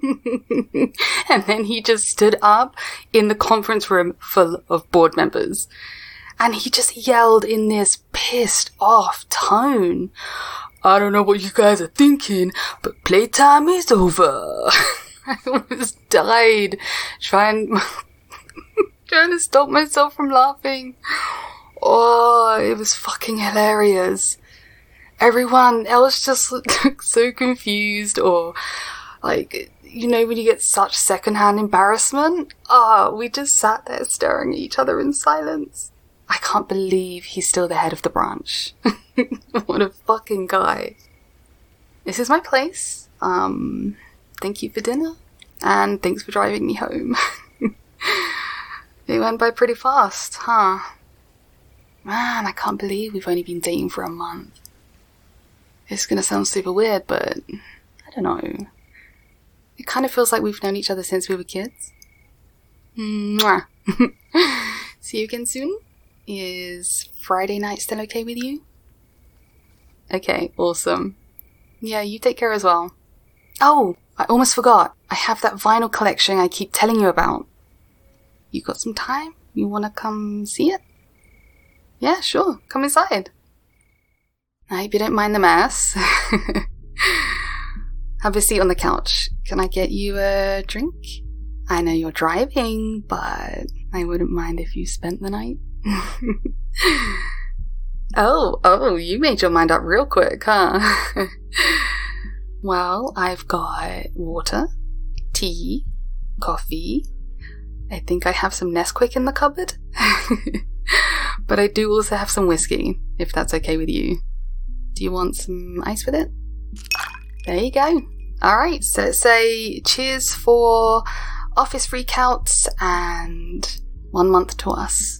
And then he just stood up in the conference room full of board members. And he just yelled in this pissed off tone, "I don't know what you guys are thinking, but playtime is over." I almost died trying to stop myself from laughing. Oh, it was fucking hilarious. Everyone else just looked so confused, or like, you know, when you get such secondhand embarrassment. We just sat there staring at each other in silence. I can't believe he's still the head of the branch. What a fucking guy. This is my place. Thank you for dinner. And thanks for driving me home. It went by pretty fast, huh? Man, I can't believe we've only been dating for a month. It's gonna sound super weird, but I don't know. It kind of feels like we've known each other since we were kids. Mwah. See you again soon. Is Friday night still okay with you? Okay, awesome. Yeah, you take care as well. Oh, I almost forgot. I have that vinyl collection I keep telling you about. You got some time? You wanna come see it? Yeah, sure. Come inside. I hope you don't mind the mess. Have a seat on the couch. Can I get you a drink? I know you're driving, but I wouldn't mind if you spent the night. Oh, you made your mind up real quick, huh? Well, I've got water, tea, coffee. I think I have some Nesquik in the cupboard. But I do also have some whiskey, if that's okay with you. Do you want some ice with it? There you go. Alright, so let's say cheers for office freakouts and 1 month to us.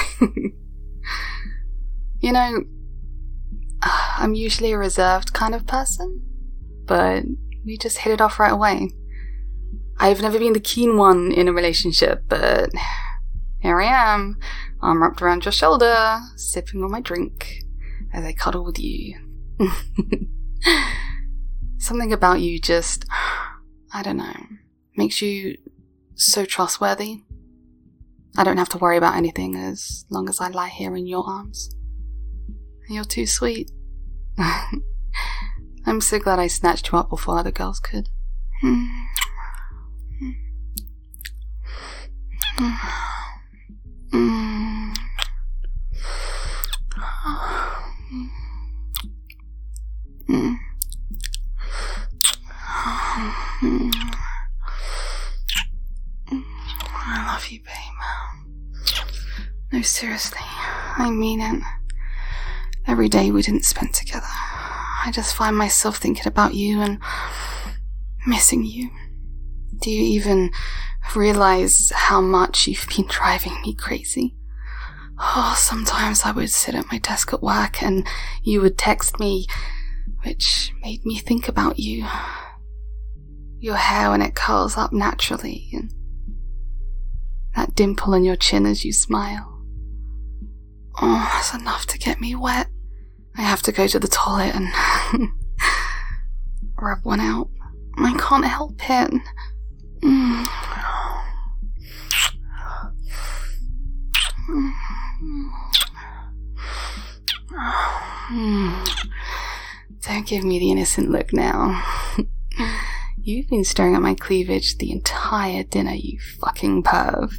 You know, I'm usually a reserved kind of person, but we just hit it off right away. I've never been the keen one in a relationship, but here I am, arm wrapped around your shoulder, sipping on my drink as I cuddle with you. Something about you just, I don't know, makes you so trustworthy. I don't have to worry about anything as long as I lie here in your arms. You're too sweet. I'm so glad I snatched you up before other girls could. I love you, babe. No, seriously, I mean it. Every day we didn't spend together, I just find myself thinking about you and missing you. Do you even realize how much you've been driving me crazy? Oh, sometimes I would sit at my desk at work and you would text me, which made me think about you. Your hair when it curls up naturally, and that dimple in your chin as you smile. Oh, it's enough to get me wet. I have to go to the toilet and rub one out. I can't help it. Don't give me the innocent look now. You've been staring at my cleavage the entire dinner, you fucking perv.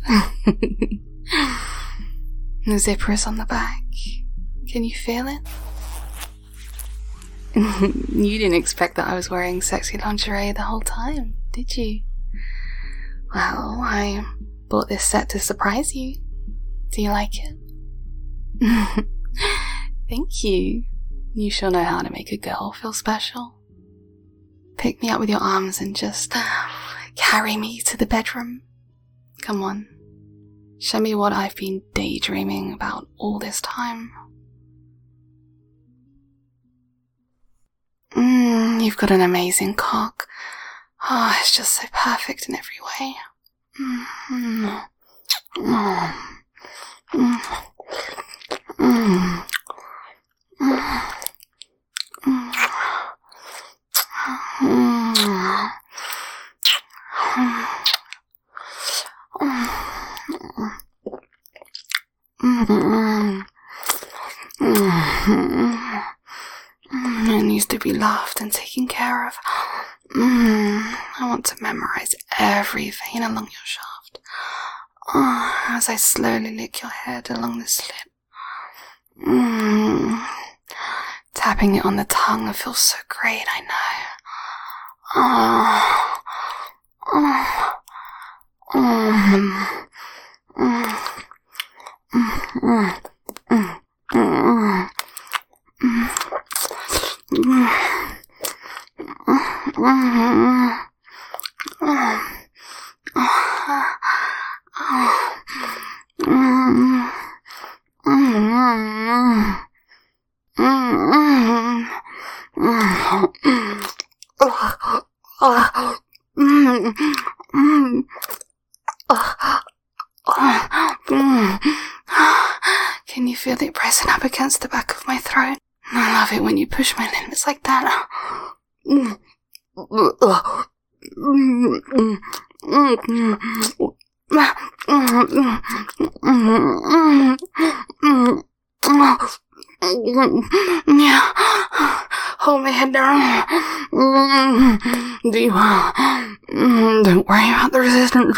The zipper is on the back. Can you feel it? You didn't expect that I was wearing sexy lingerie the whole time, did you? Well, I bought this set to surprise you. Do you like it? Thank you. You sure know how to make a girl feel special. Pick me up with your arms and just carry me to the bedroom. Come on. Show me what I've been daydreaming about all this time. You've got an amazing cock. Oh, it's just so perfect in every way. It needs to be loved and taken care of. I want to memorize every vein along your shaft. As I slowly lick your head along the slit. Tapping it on the tongue feels so great, I Can you feel it pressing up against the back of my throat? I love it when you push my limbs like that. Yeah. Hold my head down. Deeper. Don't worry about the resistance.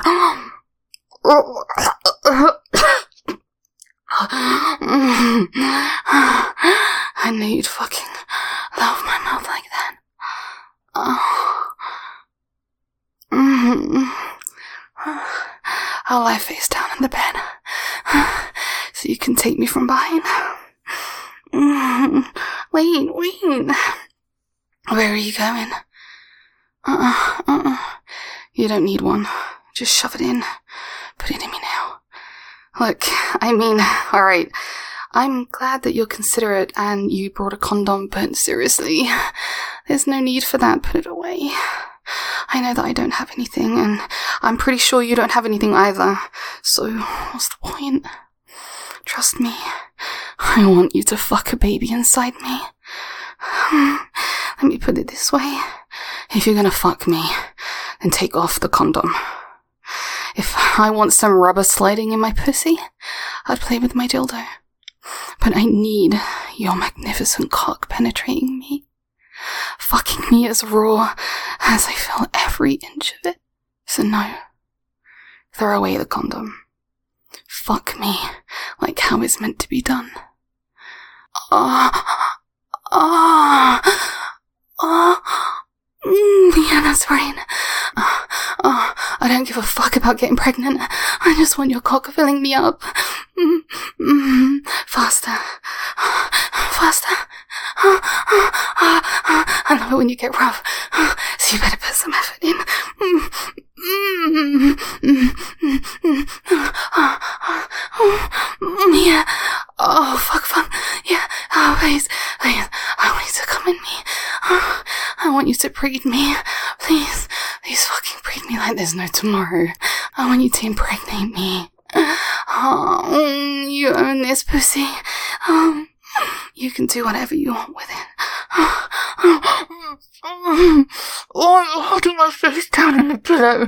I knew you'd fucking love my mouth like that. I'll lie face down in the bed so you can take me from behind. Wait. Where are you going? You don't need one. Just shove it in. Put it in me now. Look, I mean, alright. I'm glad that you're considerate and you brought a condom, but seriously, there's no need for that. Put it away. I know that I don't have anything, and I'm pretty sure you don't have anything either. So, what's the point? Trust me. I want you to fuck a baby inside me. Let me put it this way. If you're gonna fuck me, then take off the condom. If I want some rubber sliding in my pussy, I'd play with my dildo. But I need your magnificent cock penetrating me. Fucking me as raw as I feel every inch of it. So no. Throw away the condom. Fuck me like how it's meant to be done. Yeah, that's right. I don't give a fuck about getting pregnant. I just want your cock filling me up. Faster. I love it when you get rough, so you better put some effort in. Yeah. Oh, fuck fun. Yeah. Oh, please. I want you to come in me. I want you to breed me. Please fucking breed me like there's no tomorrow. I want you to impregnate me. Oh, you own this pussy. You can do whatever you want with it. I'm holding my face down in the pillow.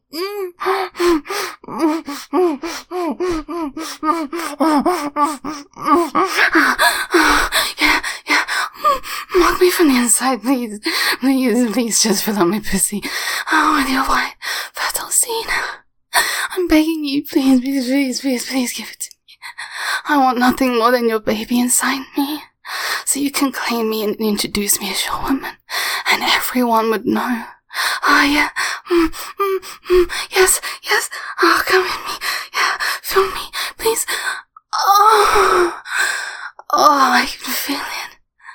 Yeah. Mark me from the inside, please. Please just fill up my pussy. With your white, fertile seed. I'm begging you, please give it to me. I want nothing more than your baby inside me. So you can claim me and introduce me as your woman. And everyone would know. Oh, yeah. Yes. Oh, come in me. Yeah, feel me, please. Oh, I can feel it.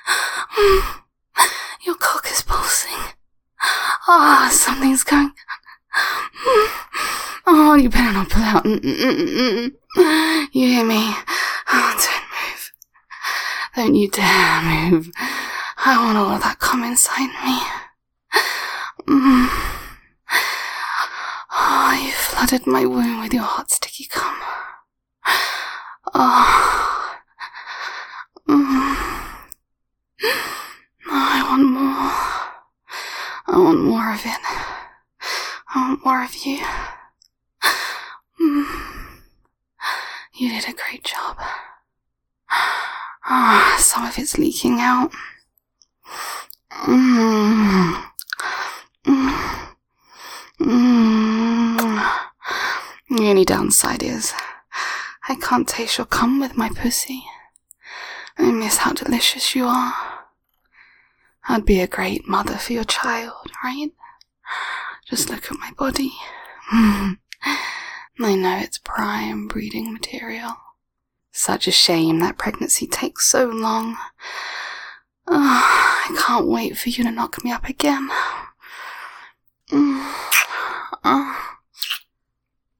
Your cock is pulsing. Oh, something's going on. Oh, you better not pull out. You hear me? Oh, don't move. Don't you dare move. I want all of that cum inside me. Oh, you flooded my womb with your hot sticky cum. I want more of it. I want more of you. You did a great job. Some of it's leaking out. The only downside is I can't taste your cum with my pussy. I miss how delicious you are. I'd be a great mother for your child, right? Just look at my body. I know it's prime breeding material. Such a shame that pregnancy takes so long. I can't wait for you to knock me up again.